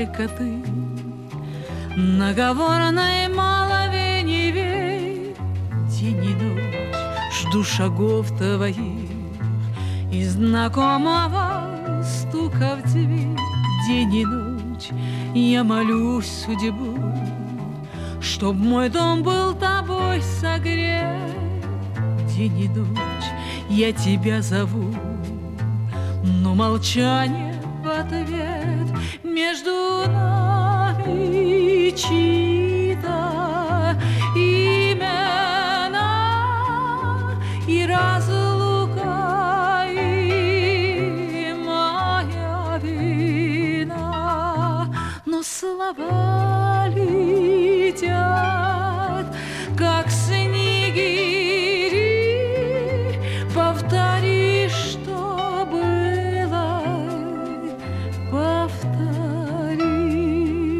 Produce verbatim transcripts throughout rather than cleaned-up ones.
только ты. Наговорной малове не верь, день и ночь жду шагов твоих и знакомого стука в дверь. День и ночь я молюсь судьбу, чтоб мой дом был тобой согрет. День и ночь я тебя зову, но молчание в ответ. Между нами чьи-то имена и разлука, и моя вина. Но слова летят, как снегири. Повтори, что было, повтори.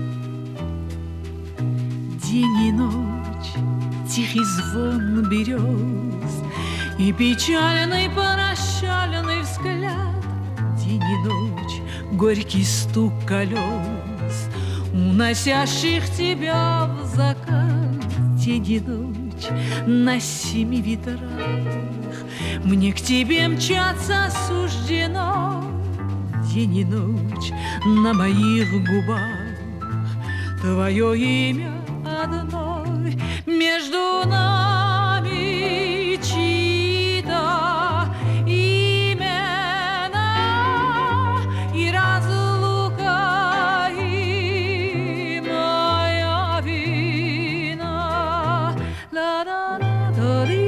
День и ночь, тихий звон берез и печальный прощальный взгляд. День и ночь, горький стук колес, уносящих тебя в закат. День и ночь на семи ветрах мне к тебе мчаться суждено. День и ночь на моих губах твое имя одно. Между нами чьи-то имена и разлука, и моя вина. La-la-la-la-la.